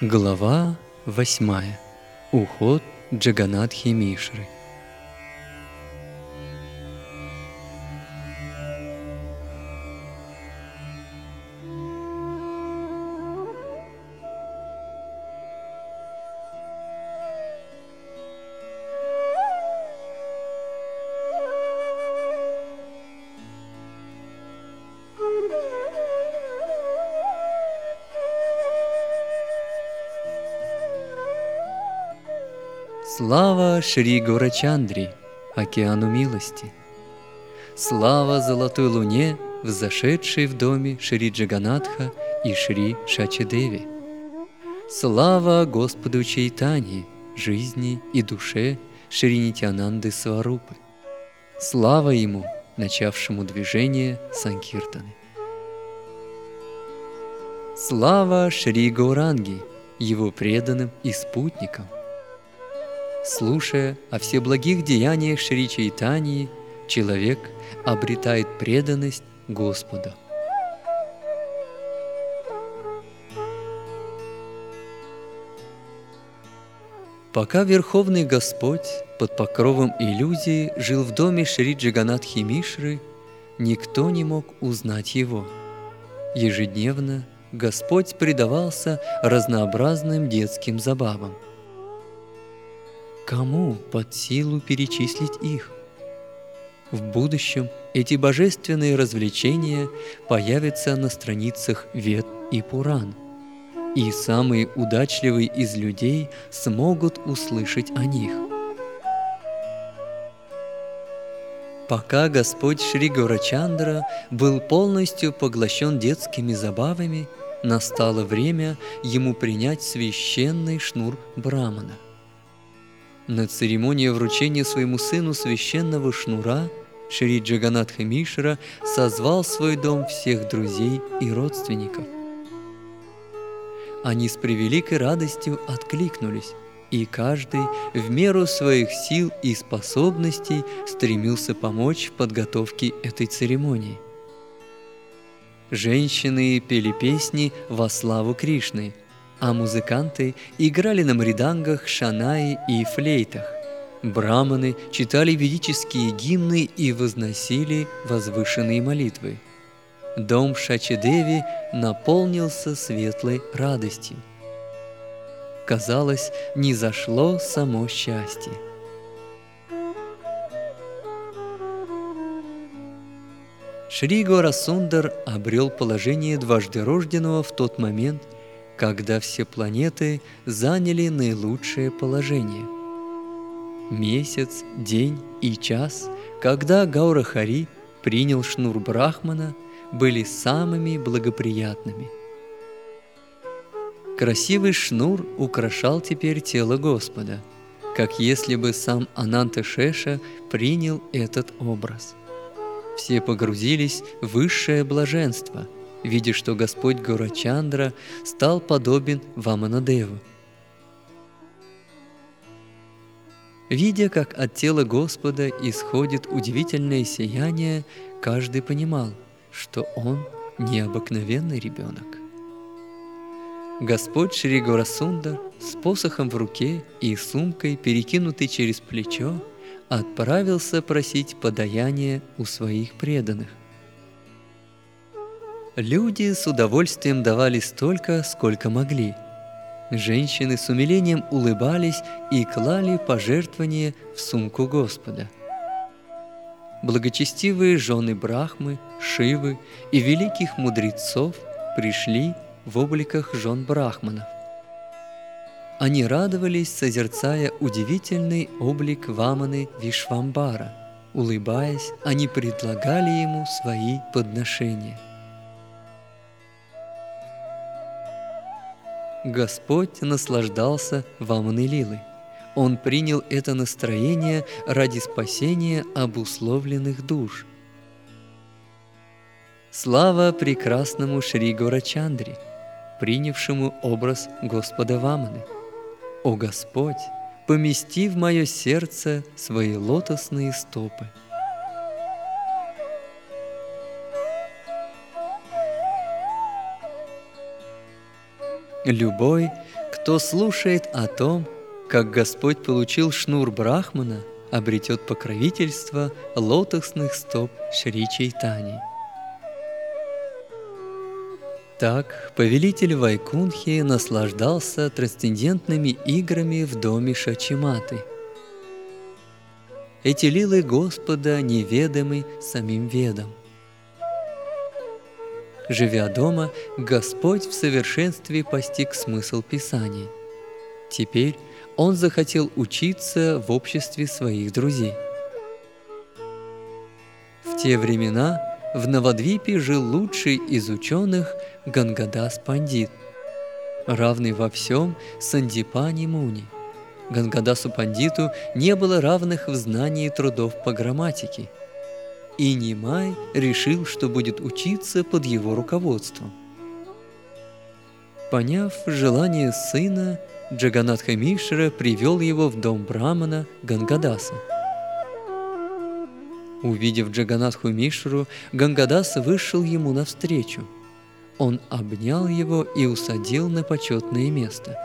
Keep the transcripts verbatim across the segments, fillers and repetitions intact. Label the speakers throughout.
Speaker 1: Глава восьмая. Уход Джаганатхи Мишры. Слава Шри Горачандри, океану милости! Слава золотой луне, взошедшей в доме Шри Джаганатха и Шри Шачидеви! Слава Господу Чайтаньи, жизни и душе Шри Нитьянанды Сварупы! Слава Ему, начавшему движение Санкиртаны! Слава Шри Гауранги, Его преданным и спутникам! Слушая о всеблагих деяниях Шри Чайтаньи, человек обретает преданность Господу. Пока Верховный Господь под покровом иллюзии жил в доме Шри Джаганатхи Мишры, никто не мог узнать его. Ежедневно Господь предавался разнообразным детским забавам. Кому под силу перечислить их? В будущем эти божественные развлечения появятся на страницах Вед и Пуран, и самые удачливые из людей смогут услышать о них. Пока Господь Шри Гаурачандра был полностью поглощен детскими забавами, настало время ему принять священный шнур Брахмана. На церемонии вручения своему сыну священного шнура Шри Джаганатха Мишра созвал в свой дом всех друзей и родственников. Они с превеликой радостью откликнулись, и каждый в меру своих сил и способностей стремился помочь в подготовке этой церемонии. Женщины пели песни во славу Кришны, а музыканты играли на мридангах, шанаи и флейтах. Браманы читали ведические гимны и возносили возвышенные молитвы. Дом Шачидеви наполнился светлой радостью. Казалось, низошло само счастье. Шри Гаурасундар обрел положение дважды рожденного в тот момент, когда все планеты заняли наилучшее положение. Месяц, день и час, когда Гаурахари принял шнур Брахмана, были самыми благоприятными. Красивый шнур украшал теперь тело Господа, как если бы сам Ананта Шеша принял этот образ. Все погрузились в высшее блаженство, видя, что Господь Гаурачандра стал подобен Ваманадеву. Видя, как от тела Господа исходит удивительное сияние, каждый понимал, что он необыкновенный ребенок. Господь Шри Гаурасундар с посохом в руке и сумкой, перекинутой через плечо, отправился просить подаяния у своих преданных. Люди с удовольствием давали столько, сколько могли. Женщины с умилением улыбались и клали пожертвования в сумку Господа. Благочестивые жены Брахмы, Шивы и великих мудрецов пришли в обликах жен Брахманов. Они радовались, созерцая удивительный облик Ваманы Вишвамбара. Улыбаясь, они предлагали ему свои подношения. Господь наслаждался Ваманой Лилой. Он принял это настроение ради спасения обусловленных душ. Слава прекрасному Шри Гаурачандре, принявшему образ Господа Ваманы! О Господь, помести в мое сердце свои лотосные стопы! Любой, кто слушает о том, как Господь получил шнур Брахмана, обретет покровительство лотосных стоп Шри Чайтани. Так повелитель Вайкунхи наслаждался трансцендентными играми в доме Шачиматы. Эти лилы Господа неведомы самим Ведам. Живя дома, Господь в совершенстве постиг смысл Писания. Теперь он захотел учиться в обществе своих друзей. В те времена в Навадвипе жил лучший из ученых Гангадас Пандит, равный во всем Сандипани Муни. Гангадасу Пандиту не было равных в знании трудов по грамматике, и Нимай решил, что будет учиться под его руководством. Поняв желание сына, Джаганатха Мишра привел его в дом Брамана Гангадаса. Увидев Джаганатху Мишру, Гангадас вышел ему навстречу. Он обнял его и усадил на почетное место.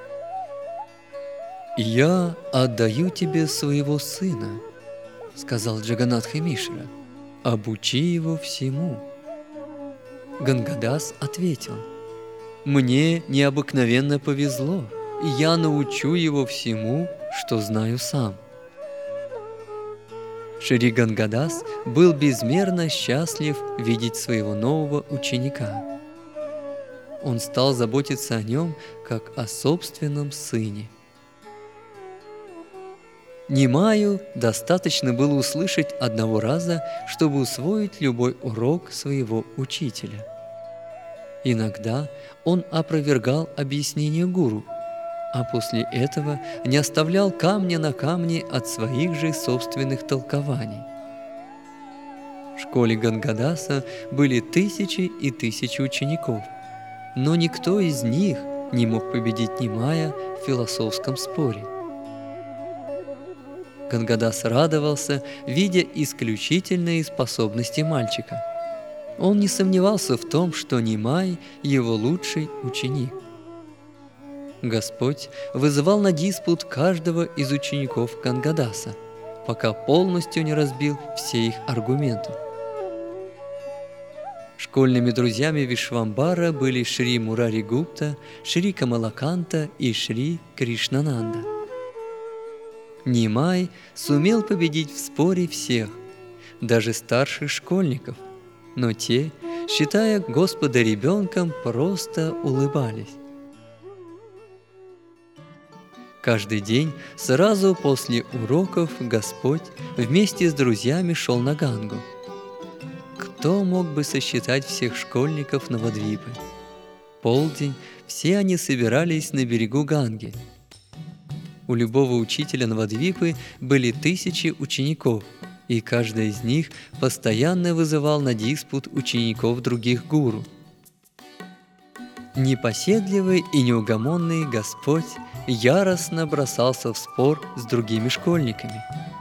Speaker 1: «Я отдаю тебе своего сына», — сказал Джаганатха Мишра. «Обучи его всему». Гангадас ответил: «Мне необыкновенно повезло, и я научу его всему, что знаю сам». Шри Гангадас был безмерно счастлив видеть своего нового ученика. Он стал заботиться о нем, как о собственном сыне. Нимаю достаточно было услышать одного раза, чтобы усвоить любой урок своего учителя. Иногда он опровергал объяснение гуру, а после этого не оставлял камня на камне от своих же собственных толкований. В школе Гангадаса были тысячи и тысячи учеников, но никто из них не мог победить Нимая в философском споре. Гангадас радовался, видя исключительные способности мальчика. Он не сомневался в том, что Нимай – его лучший ученик. Господь вызывал на диспут каждого из учеников Гангадаса, пока полностью не разбил все их аргументы. Школьными друзьями Вишвамбара были Шри Мурари Гупта, Шри Камалаканта и Шри Кришнананда. Нимай сумел победить в споре всех, даже старших школьников, но те, считая Господа ребенком, просто улыбались. Каждый день сразу после уроков Господь вместе с друзьями шел на Гангу. Кто мог бы сосчитать всех школьников Навадвипы? Полдень все они собирались на берегу Ганги. У любого учителя Навадвипы были тысячи учеников, и каждый из них постоянно вызывал на диспут учеников других гуру. Непоседливый и неугомонный Господь яростно бросался в спор с другими школьниками.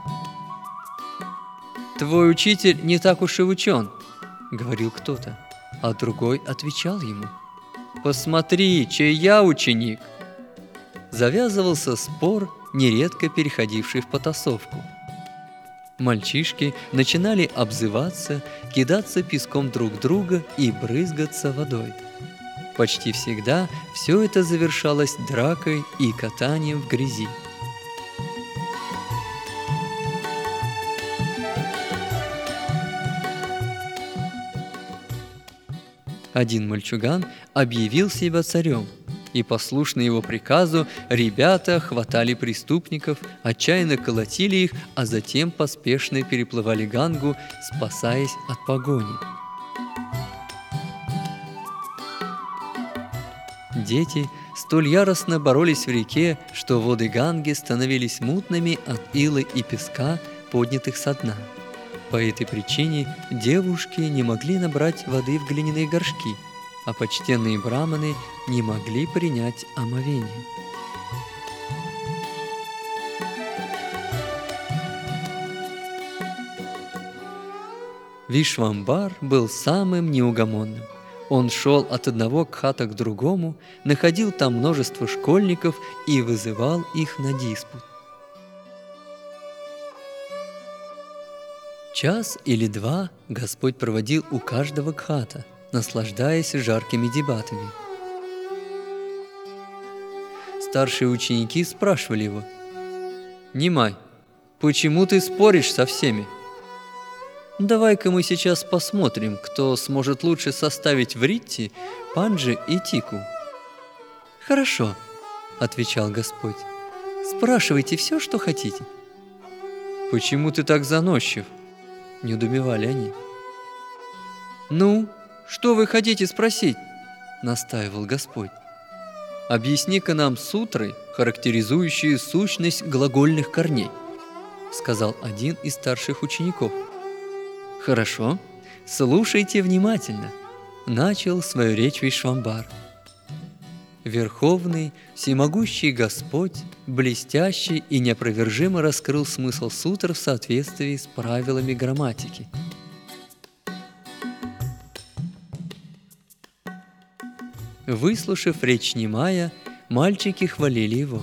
Speaker 1: «Твой учитель не так уж и учен», — говорил кто-то, а другой отвечал ему: «Посмотри, чей я ученик». Завязывался спор, нередко переходивший в потасовку. Мальчишки начинали обзываться, кидаться песком друг друга и брызгаться водой. Почти всегда все это завершалось дракой и катанием в грязи. Один мальчуган объявил себя царем, и, послушно его приказу, ребята хватали преступников, отчаянно колотили их, а затем поспешно переплывали Гангу, спасаясь от погони. Дети столь яростно боролись в реке, что воды Ганги становились мутными от ила и песка, поднятых со дна. По этой причине девушки не могли набрать воды в глиняные горшки, а почтенные браманы не могли принять омовение. Вишвамбар был самым неугомонным. Он шел от одного кхата к другому, находил там множество школьников и вызывал их на диспут. Час или два Господь проводил у каждого кхата, наслаждаясь жаркими дебатами. Старшие ученики спрашивали его: «Нимай, почему ты споришь со всеми? Давай-ка мы сейчас посмотрим, кто сможет лучше составить вритти, панджи и тику». «Хорошо», — отвечал Господь, — «спрашивайте все, что хотите». «Почему ты так заносчив?» — недоумевали они. «Ну, что вы хотите спросить?» — настаивал Господь. «Объясни-ка нам сутры, характеризующие сущность глагольных корней», — сказал один из старших учеников. «Хорошо, слушайте внимательно», — начал свою речь Вишвамбар. Верховный, всемогущий Господь, блестяще и неопровержимо раскрыл смысл сутр в соответствии с правилами грамматики. Выслушав речь Нимая, мальчики хвалили его.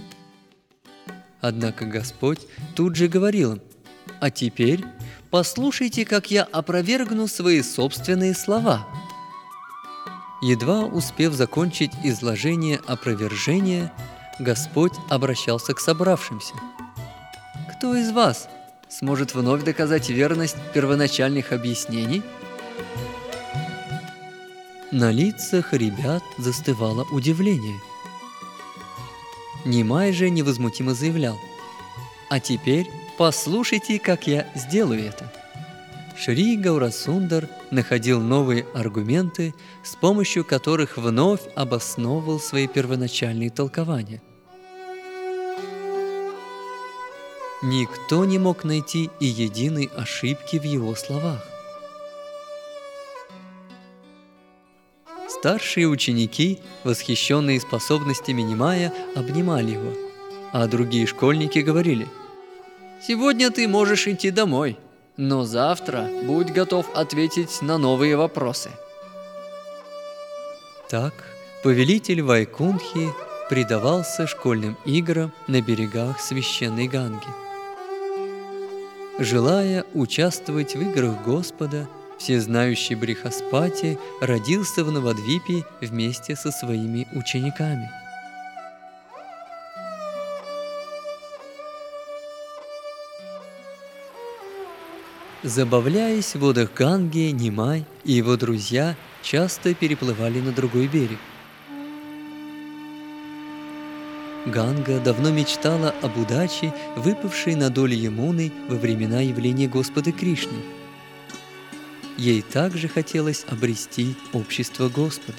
Speaker 1: Однако Господь тут же говорил им: «А теперь послушайте, как я опровергну свои собственные слова». Едва успев закончить изложение опровержения, Господь обращался к собравшимся. «Кто из вас сможет вновь доказать верность первоначальных объяснений?» На лицах ребят застывало удивление. Нимай же невозмутимо заявлял: «А теперь послушайте, как я сделаю это». Шри Гаурасундар находил новые аргументы, с помощью которых вновь обосновывал свои первоначальные толкования. Никто не мог найти и единой ошибки в его словах. Старшие ученики, восхищенные способностями Нимая, обнимали его, а другие школьники говорили: «Сегодня ты можешь идти домой, но завтра будь готов ответить на новые вопросы». Так повелитель Вайкунтхи предавался школьным играм на берегах священной Ганги. Желая участвовать в играх Господа, всезнающий Брихаспати родился в Навадвипе вместе со своими учениками. Забавляясь в водах Ганги, Нимай и его друзья часто переплывали на другой берег. Ганга давно мечтала об удаче, выпавшей на долю Ямуны во времена явления Господа Кришны. Ей также хотелось обрести общество Господа.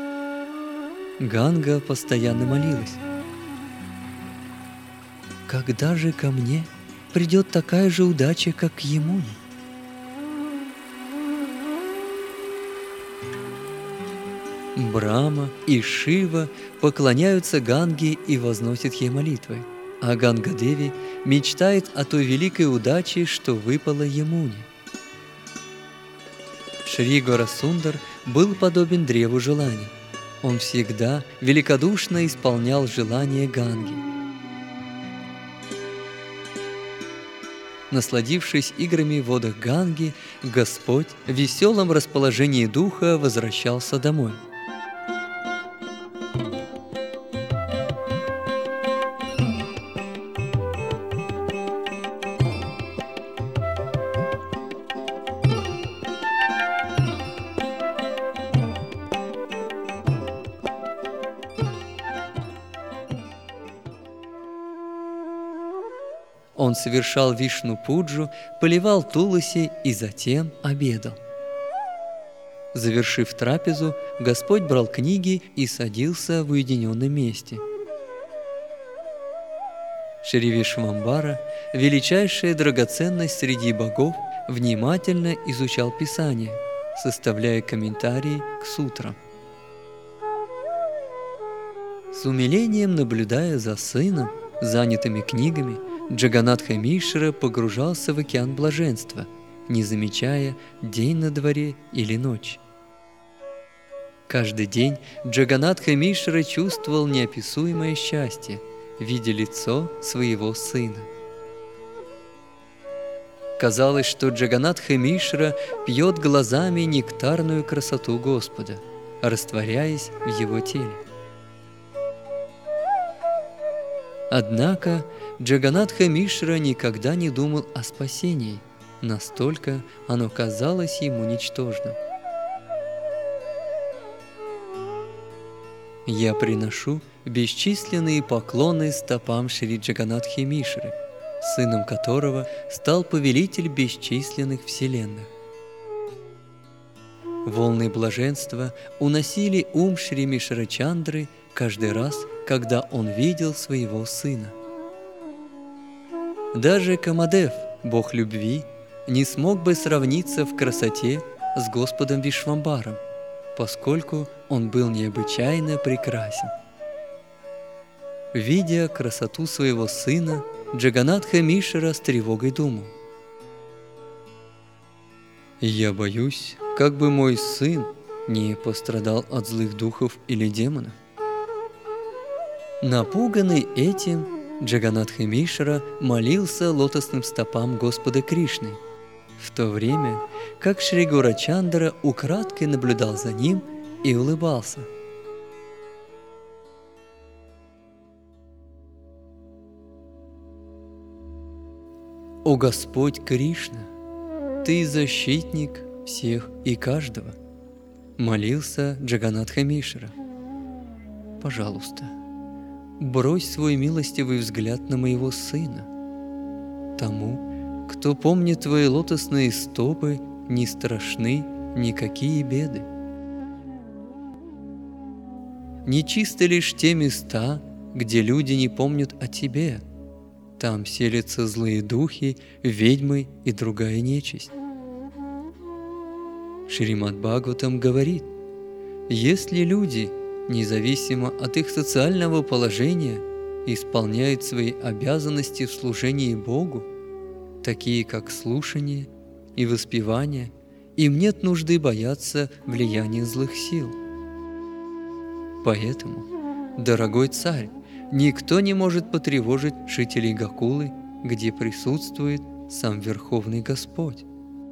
Speaker 1: Ганга постоянно молилась: «Когда же ко мне придет такая же удача, как к Ямуне?» Брахма и Шива поклоняются Ганге и возносят ей молитвы, а Ганга-деви мечтает о той великой удаче, что выпала Ямуне. Шри Гаурасундар был подобен древу желаний. Он всегда великодушно исполнял желания Ганги. Насладившись играми в водах Ганги, Господь в веселом расположении духа возвращался домой. Он совершал Вишну-пуджу, поливал туласи и затем обедал. Завершив трапезу, Господь брал книги и садился в уединенном месте. Шри Вишвамбара, величайшая драгоценность среди богов, внимательно изучал Писание, составляя комментарии к сутрам. С умилением наблюдая за сыном, занятыми книгами, Джаганатха Мишра погружался в океан блаженства, не замечая, день на дворе или ночь. Каждый день Джаганатха Мишра чувствовал неописуемое счастье, видя лицо своего сына. Казалось, что Джаганатха Мишра пьет глазами нектарную красоту Господа, растворяясь в его теле. Однако Джаганатха Мишра никогда не думал о спасении, настолько оно казалось ему ничтожным. «Я приношу бесчисленные поклоны стопам Шри Джаганатхи Мишры, сыном которого стал повелитель бесчисленных вселенных». Волны блаженства уносили ум Шри Мишрачандры каждый раз, когда он видел своего сына. Даже Камадев, бог любви, не смог бы сравниться в красоте с Господом Вишвамбаром, поскольку он был необычайно прекрасен. Видя красоту своего сына, Джаганатха Мишра с тревогой думал: «Я боюсь, как бы мой сын не пострадал от злых духов или демонов». Напуганный этим, Джаганатха Мишра молился лотосным стопам Господа Кришны, в то время как Шри Гаурачандра украдкой наблюдал за ним и улыбался. «О Господь Кришна, Ты защитник всех и каждого», — молился Джаганатха Мишра. «Пожалуйста, брось свой милостивый взгляд на моего сына. Тому, кто помнит твои лотосные стопы, не страшны никакие беды. Нечисты лишь те места, где люди не помнят о тебе. Там селятся злые духи, ведьмы и другая нечисть». Шримад Бхагаватам говорит: если люди, независимо от их социального положения, исполняют свои обязанности в служении Богу, такие как слушание и воспевание, им нет нужды бояться влияния злых сил. Поэтому, дорогой царь, никто не может потревожить жителей Гокулы, где присутствует сам Верховный Господь.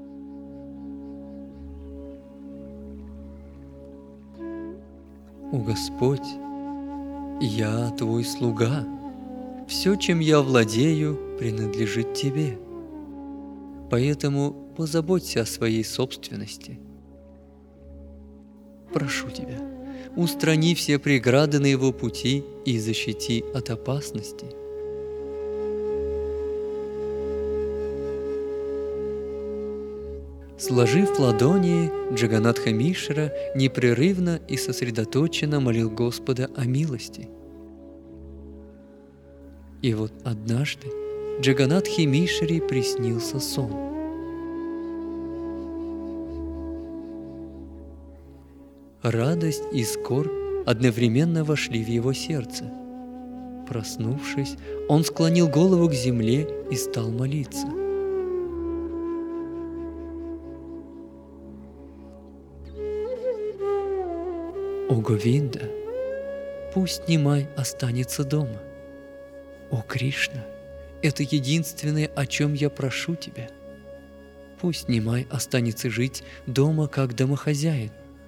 Speaker 1: «О Господь, я Твой слуга, все, чем я владею, принадлежит Тебе. Поэтому позаботься о своей собственности. Прошу Тебя, устрани все преграды на его пути и защити от опасности». Сложив ладони, Джаганатха Мишра непрерывно и сосредоточенно молил Господа о милости. И вот однажды Джаганатхе Мишре приснился сон. Радость и скорбь одновременно вошли в его сердце. Проснувшись, он склонил голову к земле и стал молиться. «О Говинда, пусть Нимай останется дома. О Кришна, это единственное, о чем я прошу Тебя. Пусть Нимай останется жить дома как домохозяин.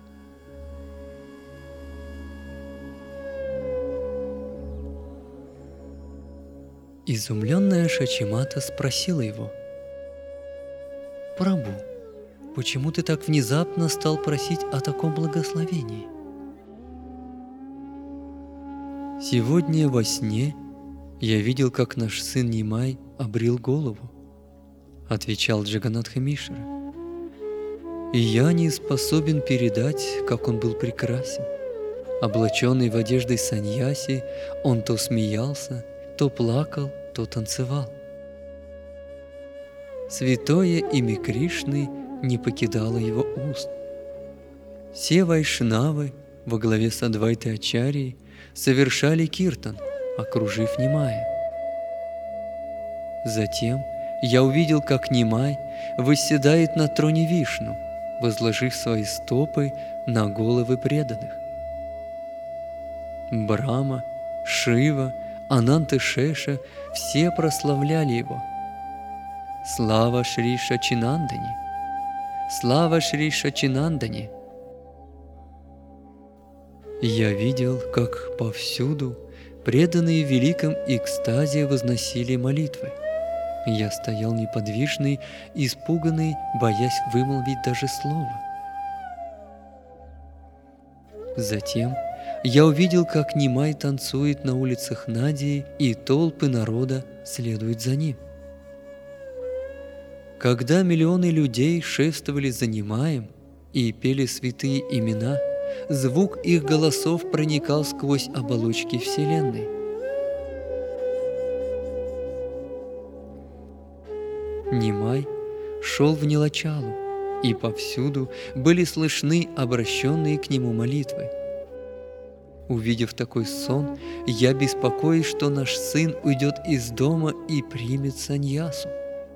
Speaker 1: Изумленная Шачимата спросила его: «Прабху, почему ты так внезапно стал просить о таком благословении?» «Сегодня во сне я видел, как наш сын Нимай обрил голову», — отвечал Джаганатха Мишра. «И я не способен передать, как он был прекрасен. Облаченный в одежды саньяси, он то смеялся, то плакал, то танцевал. Святое имя Кришны не покидало его уст. Все вайшнавы во главе с Адвайтой Ачарьей совершали киртан, окружив Нимая. Затем я увидел, как Нимай восседает на троне Вишну, возложив свои стопы на головы преданных. Брама, Шива, Ананта Шеша – все прославляли его. Слава Шри Шачинандани! Слава Шри Шачинандани! Я видел, как повсюду преданные в великом экстазе возносили молитвы. Я стоял неподвижный, испуганный, боясь вымолвить даже слово. Затем я увидел, как Нимай танцует на улицах Надии, и толпы народа следуют за ним. Когда миллионы людей шествовали за Нимаем и пели святые имена, звук их голосов проникал сквозь оболочки Вселенной. Нимай шел в Нилачалу, и повсюду были слышны обращенные к нему молитвы. Увидев такой сон, я беспокоюсь, что наш сын уйдет из дома и примет саньясу.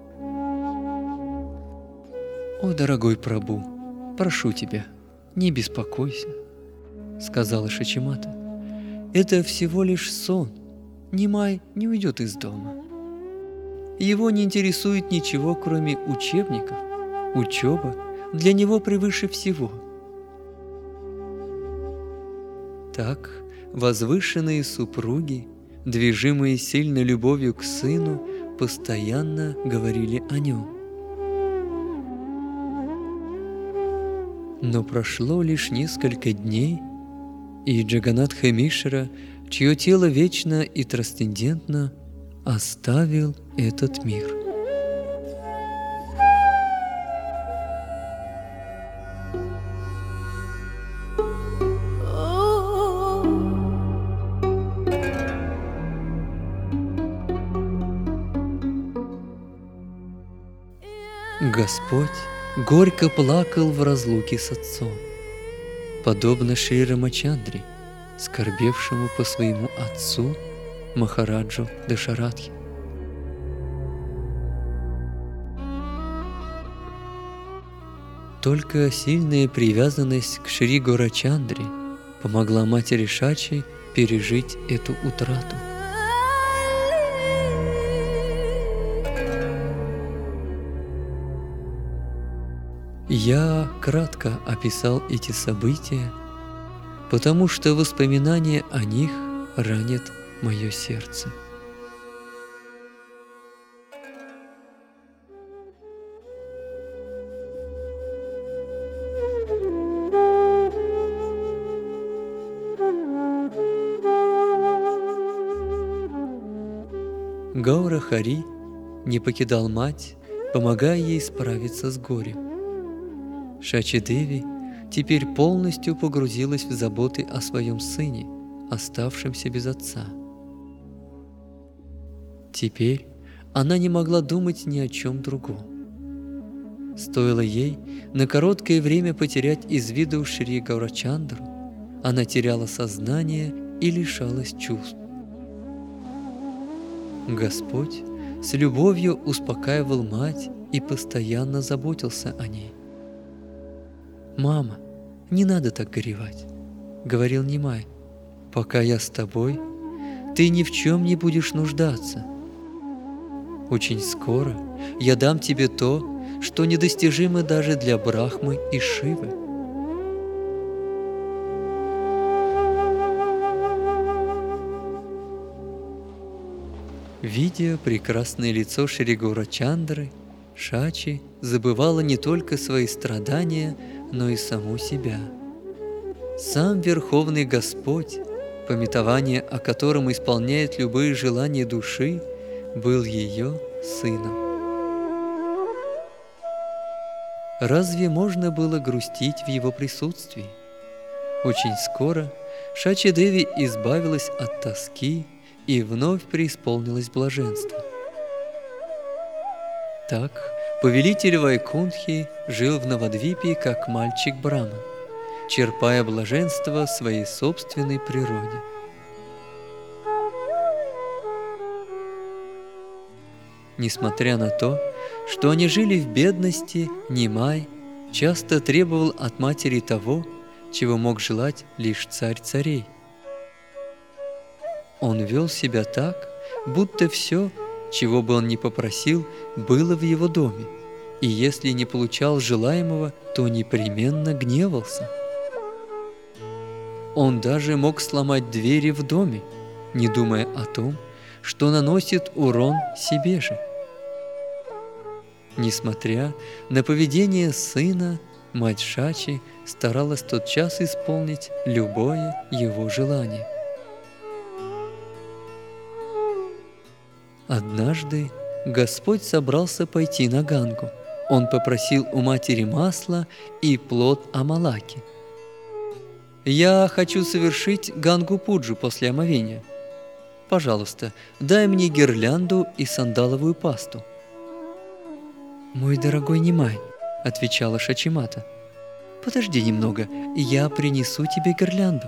Speaker 1: «О, дорогой Прабху, прошу тебя, не беспокойся», — сказала Шачимата. «Это всего лишь сон. Нимай не уйдет из дома. Его не интересует ничего, кроме учебников. Учеба для него превыше всего». Так возвышенные супруги, движимые сильной любовью к сыну, постоянно говорили о нем. Но прошло лишь несколько дней, и Джаганатха Мишра, чье тело вечно и трансцендентно, оставил этот мир. Господь горько плакал в разлуке с отцом, подобно Шри Рамачандре, скорбевшему по своему отцу Махараджу Дашаратхе. Только сильная привязанность к Шри Горачандре помогла матери Шачи пережить эту утрату. Я кратко описал эти события, потому что воспоминания о них ранят мое сердце. Гаура Хари не покидал мать, помогая ей справиться с горем. Шачи Деви теперь полностью погрузилась в заботы о своем сыне, оставшемся без отца. Теперь она не могла думать ни о чем другом. Стоило ей на короткое время потерять из виду Шри Гаурачандру, она теряла сознание и лишалась чувств. Господь с любовью успокаивал мать и постоянно заботился о ней. «Мама, не надо так горевать», — говорил Нимай. «Пока я с тобой, ты ни в чем не будешь нуждаться. Очень скоро я дам тебе то, что недостижимо даже для Брахмы и Шивы». Видя прекрасное лицо Шри Гаурачандры, Шачи забывала не только свои страдания, но и саму себя. Сам Верховный Господь, памятование о котором исполняет любые желания души, был ее сыном. Разве можно было грустить в его присутствии? Очень скоро Шачи Деви избавилась от тоски и вновь преисполнилась блаженства. Так повелитель Вайкунтхи жил в Навадвипе как мальчик-браман, черпая блаженство в своей собственной природе. Несмотря на то, что они жили в бедности, Нимай часто требовал от матери того, чего мог желать лишь царь царей. Он вел себя так, будто все, чего бы он ни попросил, было в его доме, и если не получал желаемого, то непременно гневался. Он даже мог сломать двери в доме, не думая о том, что наносит урон себе же. Несмотря на поведение сына, мать Шачи старалась тотчас исполнить любое его желание. Однажды Господь собрался пойти на Гангу. Он попросил у матери масла и плод амалаки. «Я хочу совершить Гангу-пуджу после омовения. Пожалуйста, дай мне гирлянду и сандаловую пасту». «Мой дорогой Нимай», — отвечала Шачимата, — «подожди немного, я принесу тебе гирлянду».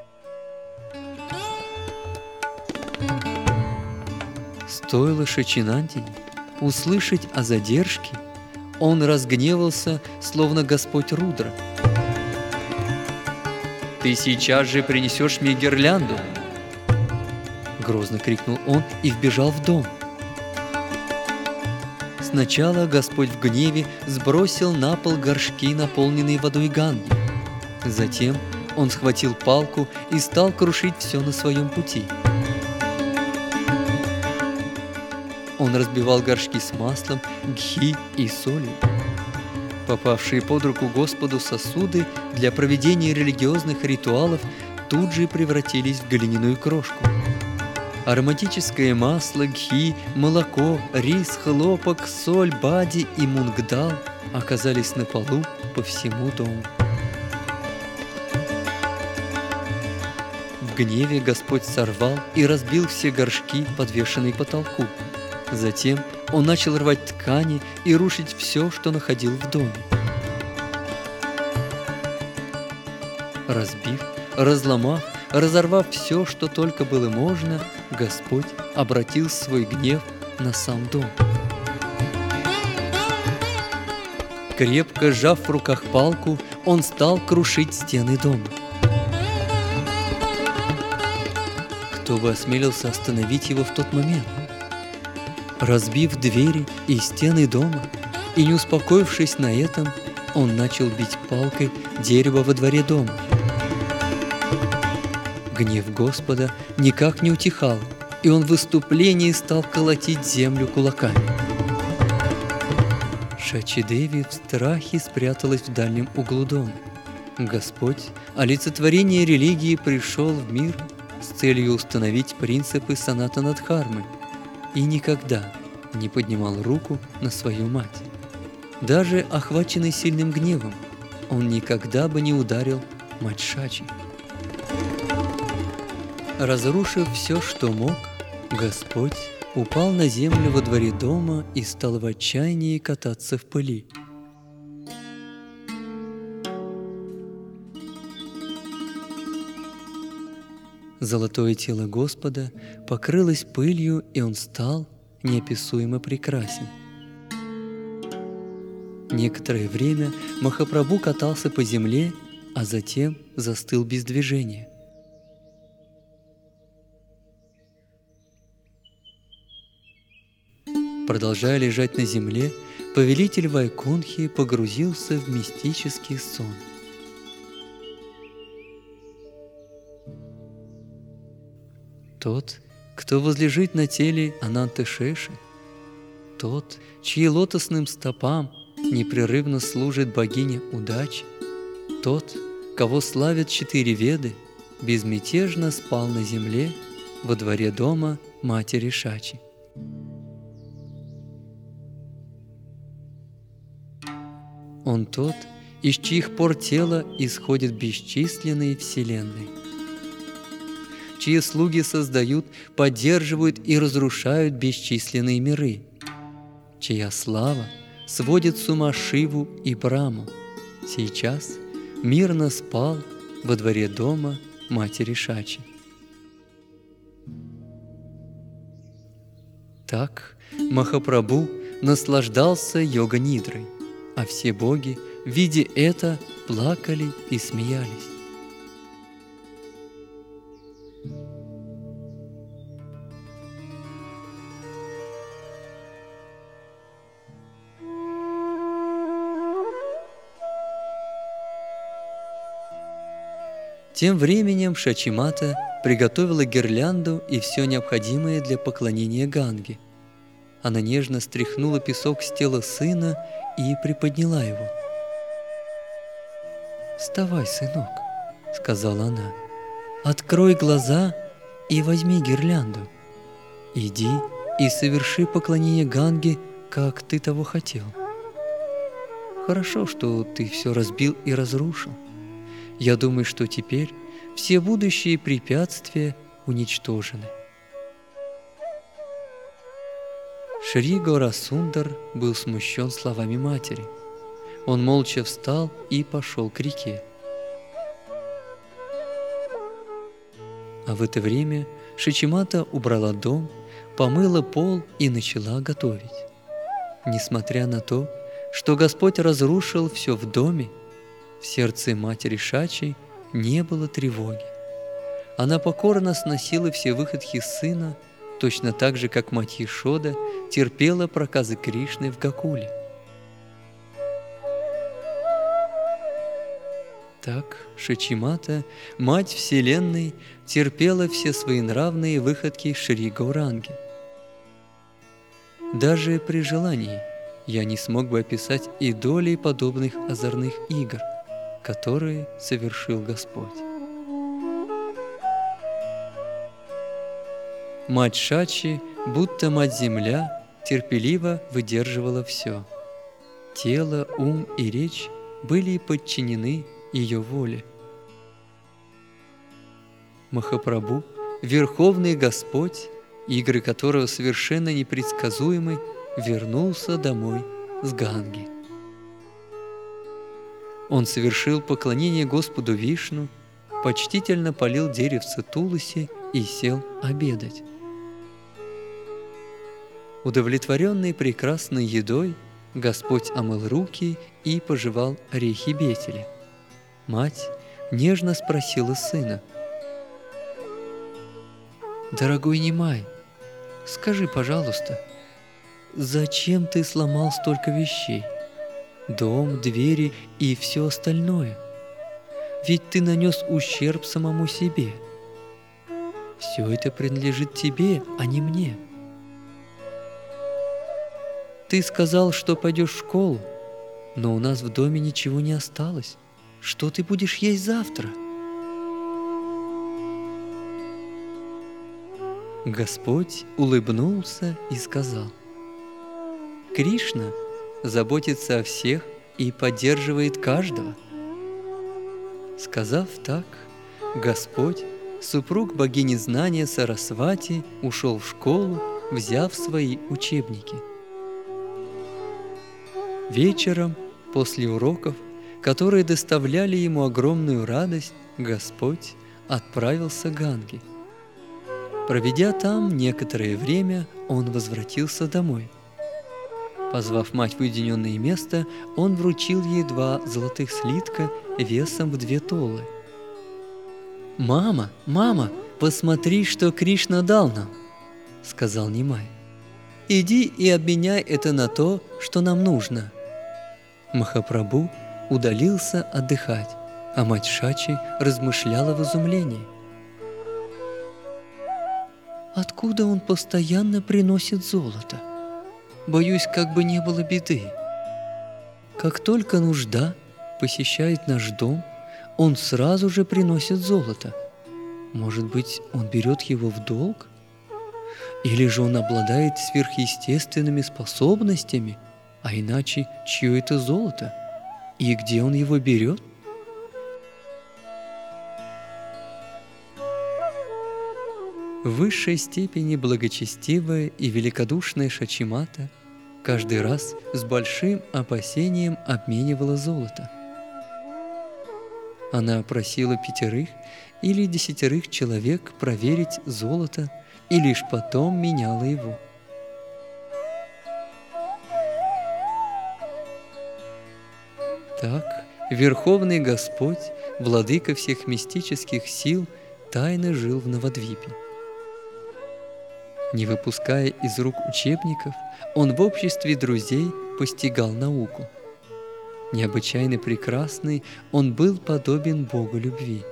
Speaker 1: Стоило Шачинанде услышать о задержке, он разгневался, словно Господь Рудра. «Ты сейчас же принесешь мне гирлянду!» Грозно крикнул он и вбежал в дом. Сначала Господь в гневе сбросил на пол горшки, наполненные водой Ганги. Затем он схватил палку и стал крушить все на своем пути. Он разбивал горшки с маслом, гхи и солью. Попавшие под руку Господу сосуды для проведения религиозных ритуалов тут же превратились в глиняную крошку. Ароматическое масло, гхи, молоко, рис, хлопок, соль, бади и мунгдал оказались на полу по всему дому. В гневе Господь сорвал и разбил все горшки, подвешенные к потолку. Затем он начал рвать ткани и рушить все, что находил в доме. Разбив, разломав, разорвав все, что только было можно, Господь обратил свой гнев на сам дом. Крепко сжав в руках палку, он стал крушить стены дома. Кто бы осмелился остановить его в тот момент? Разбив двери и стены дома и не успокоившись на этом, он начал бить палкой дерево во дворе дома. Гнев Господа никак не утихал, и он в выступлении стал колотить землю кулаками. Шачи-деви в страхе спряталась в дальнем углу дома. Господь, олицетворение религии, пришел в мир с целью установить принципы санатана-дхармы и никогда не поднимал руку на свою мать. Даже охваченный сильным гневом, он никогда бы не ударил мать Шачи. Разрушив все, что мог, Господь упал на землю во дворе дома и стал в отчаянии кататься в пыли. Золотое тело Господа покрылось пылью, и он стал неописуемо прекрасен. Некоторое время Махапрабху катался по земле, а затем застыл без движения. Продолжая лежать на земле, повелитель Вайкунхи погрузился в мистический сон. Тот, кто возлежит на теле Ананты-Шеши, тот, чьи лотосным стопам непрерывно служит богиня удачи, тот, кого славят четыре веды, безмятежно спал на земле во дворе дома матери Шачи. Он тот, из чьих пор тела исходят бесчисленные вселенные, чьи слуги создают, поддерживают и разрушают бесчисленные миры, чья слава сводит с ума Шиву и Браму, сейчас мирно спал во дворе дома матери Шачи. Так Махапрабху наслаждался йога-нидрой. а все боги, видя это, плакали и смеялись. Тем временем Шачимата приготовила гирлянду и все необходимое для поклонения Ганге. Она нежно стряхнула песок с тела сына и приподняла его. «Вставай, сынок», — сказала она, — «открой глаза и возьми гирлянду. Иди и соверши поклонение Ганге, как ты того хотел. Хорошо, что ты все разбил и разрушил. Я думаю, что теперь все будущие препятствия уничтожены». Шри Гаурасундар был смущен словами матери. Он молча встал и пошел к реке. А в это время Шачимата убрала дом, помыла пол и начала готовить. Несмотря на то, что Господь разрушил все в доме, в сердце матери Шачи не было тревоги. Она покорно сносила все выходки сына, точно так же, как мать Ешода терпела проказы Кришны в Гокуле. Так Шачимата, мать Вселенной, терпела все свои нравные выходки Шри Гауранги. Даже при желании я не смог бы описать и доли подобных озорных игр, которые совершил Господь. Мать Шачи, будто мать-земля, терпеливо выдерживала все. Тело, ум и речь были подчинены ее воле. Махапрабху, Верховный Господь, игры которого совершенно непредсказуемы, вернулся домой с Ганги. Он совершил поклонение Господу Вишну, почтительно полил деревце Туласи и сел обедать. Удовлетворенный прекрасной едой, Господь омыл руки и пожевал орехи бетеля. Мать нежно спросила сына: «Дорогой Нимай, скажи, пожалуйста, зачем ты сломал столько вещей? Дом, двери и все остальное. Ведь ты нанес ущерб самому себе. Все это принадлежит тебе, а не мне. Ты сказал, что пойдешь в школу, но у нас в доме ничего не осталось. Что ты будешь есть завтра?» Господь улыбнулся и сказал: «Кришна заботится о всех и поддерживает каждого». Сказав так, Господь, супруг богини знания Сарасвати, ушел в школу, взяв свои учебники. Вечером, после уроков, которые доставляли ему огромную радость, Господь отправился к Ганге. Проведя там некоторое время, он возвратился домой. Позвав мать в уединенное место, он вручил ей два золотых слитка весом в две толы. «Мама, мама, посмотри, что Кришна дал нам!» — сказал Нимай. «Иди и обменяй это на то, что нам нужно». Махапрабху удалился отдыхать, а мать Шачи размышляла в изумлении. «Откуда он постоянно приносит золото? Боюсь, как бы не было беды. Как только нужда посещает наш дом, он сразу же приносит золото. Может быть, он берет его в долг? Или же он обладает сверхъестественными способностями, а иначе чье это золото? И где он его берет?» В высшей степени благочестивая и великодушная Шачимата каждый раз с большим опасением обменивала золото. Она просила пятерых или десятерых человек проверить золото и лишь потом меняла его. Так Верховный Господь, Владыка всех мистических сил, тайно жил в Навадвипе. Не выпуская из рук учебников, он в обществе друзей постигал науку. Необычайно прекрасный, он был подобен Богу любви.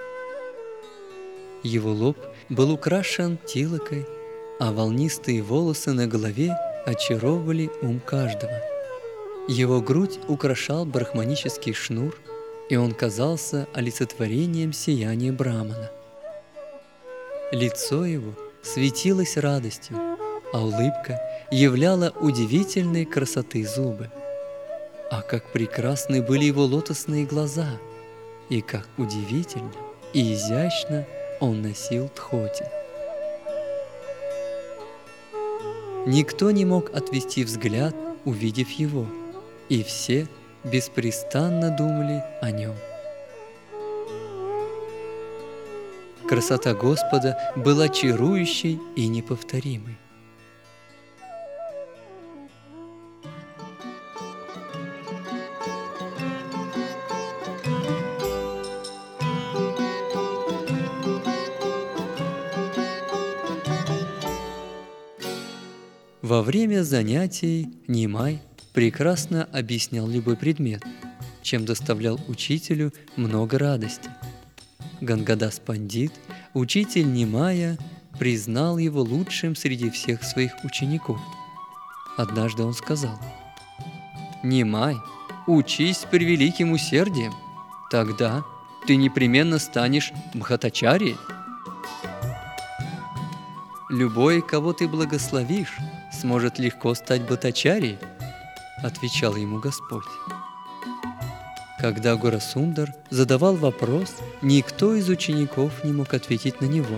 Speaker 1: Его лоб был украшен тилокой, а волнистые волосы на голове очаровывали ум каждого. Его грудь украшал брахманический шнур, и он казался олицетворением сияния Брамана. Лицо его светилось радостью, а улыбка являла удивительной красоты зубы. А как прекрасны были его лотосные глаза, и как удивительно и изящно он носил тхоти. Никто не мог отвести взгляд, увидев его, и все беспрестанно думали о нем. Красота Господа была чарующей и неповторимой. Во время занятий Нимай прекрасно объяснял любой предмет, чем доставлял учителю много радости. Гангадас Пандит, учитель Нимая, признал его лучшим среди всех своих учеников. Однажды он сказал: «Нимай, учись с превеликим усердием, тогда ты непременно станешь Мхатачарьей. Любой, кого ты благословишь, сможет легко стать Бхаттачарьей», — отвечал ему Господь. Когда Горасундар задавал вопрос, никто из учеников не мог ответить на него.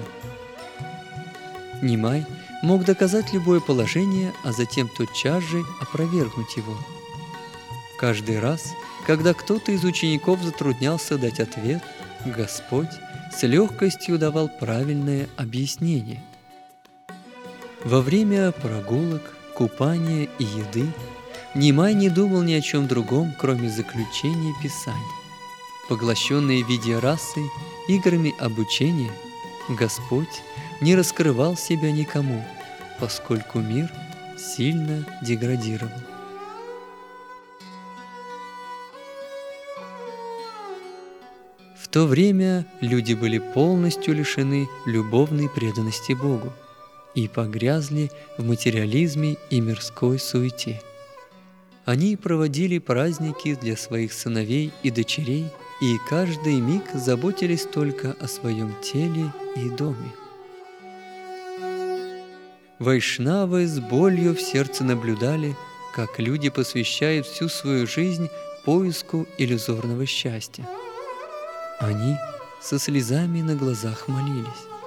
Speaker 1: Нимай мог доказать любое положение, а затем тотчас же опровергнуть его. Каждый раз, когда кто-то из учеников затруднялся дать ответ, Господь с легкостью давал правильное объяснение. Во время прогулок, купания и еды Нимай не думал ни о чем другом, кроме заключения Писаний. Поглощенный видеорасой, играми обучения, Господь не раскрывал себя никому, поскольку мир сильно деградировал. В то время люди были полностью лишены любовной преданности Богу и погрязли в материализме и мирской суете. Они проводили праздники для своих сыновей и дочерей, и каждый миг заботились только о своем теле и доме. Вайшнавы с болью в сердце наблюдали, как люди посвящают всю свою жизнь поиску иллюзорного счастья. Они со слезами на глазах молились: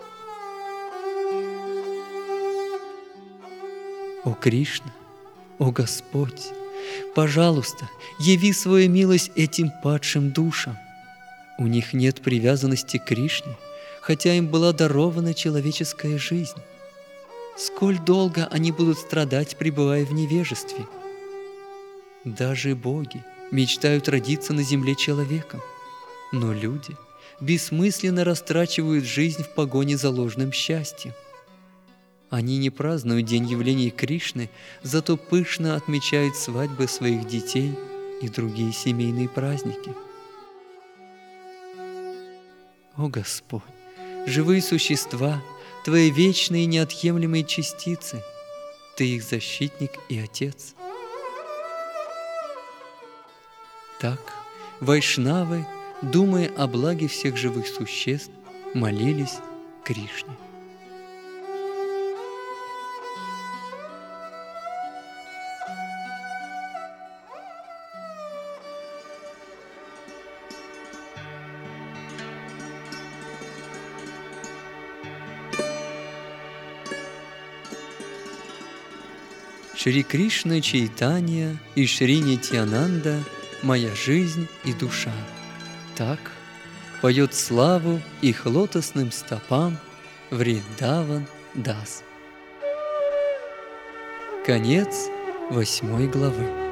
Speaker 1: «О Кришна, о Господь, пожалуйста, яви свою милость этим падшим душам. У них нет привязанности к Кришне, хотя им была дарована человеческая жизнь. Сколь долго они будут страдать, пребывая в невежестве? Даже боги мечтают родиться на земле человеком, но люди бессмысленно растрачивают жизнь в погоне за ложным счастьем. Они не празднуют день явления Кришны, зато пышно отмечают свадьбы своих детей и другие семейные праздники. О Господь, живые существа, Твои вечные и неотъемлемые частицы, Ты их защитник и Отец». Так вайшнавы, думая о благе всех живых существ, молились Кришне. Шри Кришна Чайтанья и Шри Нитьянанда – моя жизнь и душа. Так поет славу их лотосным стопам Вриндаван Дас. Конец восьмой главы.